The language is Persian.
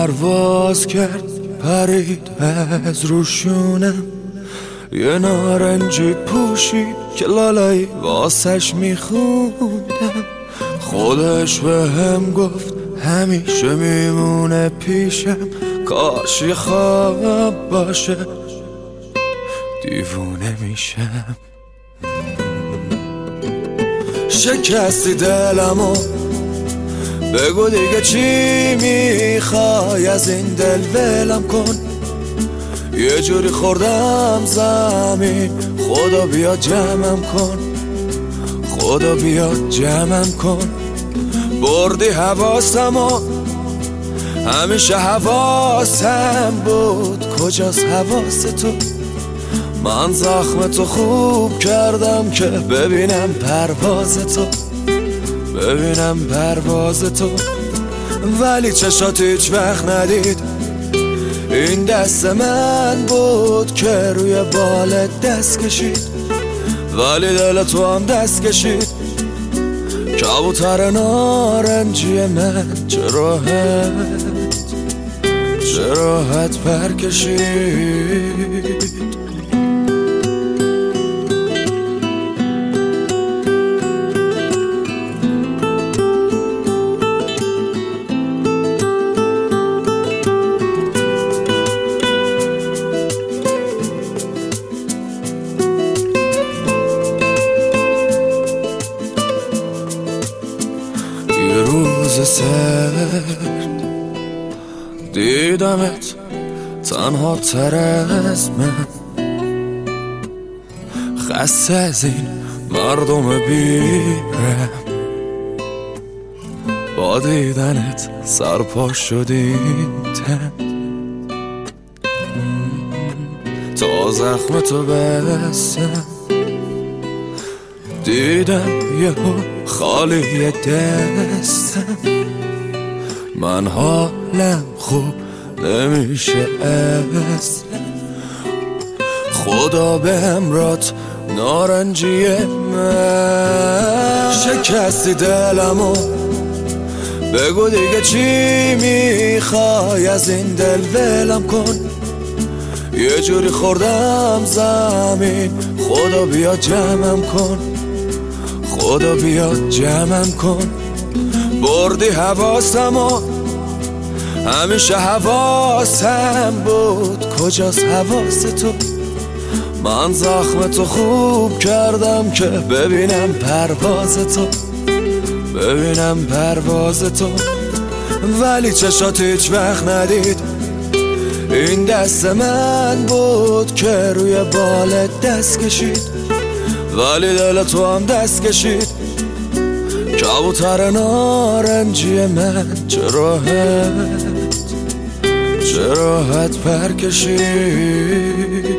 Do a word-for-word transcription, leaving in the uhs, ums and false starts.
پرواز کرد پرید از روشونم، یه نارنجی پوشید که لالایی واسش میخوندم. خودش به هم گفت همیشه میمونه پیشم، کاشی خواب باشه دیوونه میشم. شکستی دلمو بگو دیگه چی میخوای، از این دل ولم کن. یه جوری خوردم زمین، خدا بیا جمعم کن، خدا بیا جمعم کن. بردی حواسمو، همیشه حواسم بود، کجاست حواس تو؟ من زخم تو خوب کردم که ببینم پرواز تو، ببینم پرواز تو. ولی چشات هیچ وقت ندید این دست من بود که روی بالت دست کشید، ولی دل تو هم دست کشید. کبوتر نارنجی من چه راحت، چه راحت پر کشید. یه روز سرد دیدمت تنها تر از من، خسته از این مردم بیرم. با دیدنت سرپا شدیم تن، تا زخم تو بستم. دیدم یهو خالی دستم، من حالم خوب نمیشه اصلا. خدا به همرات نارنجی من. شکستی دلمو بگو دیگه چی میخوای، از این دل ولم کن. یه جوری خوردم زمین، خدا بیا جمعم کن، خدا بیا جمعم کن. بردی حواسمو، همیشه حواسم بود، کجاست حواس تو؟ من زخم تو خوب کردم که ببینم پرواز تو، ببینم پرواز تو. ولی چشات هیچ وقت ندید این دست من بود که روی بالت دست کشید، ولی دل تو هم دست کشید. کبوتر نارنجی من چه راحت، چه راحت پر کشید.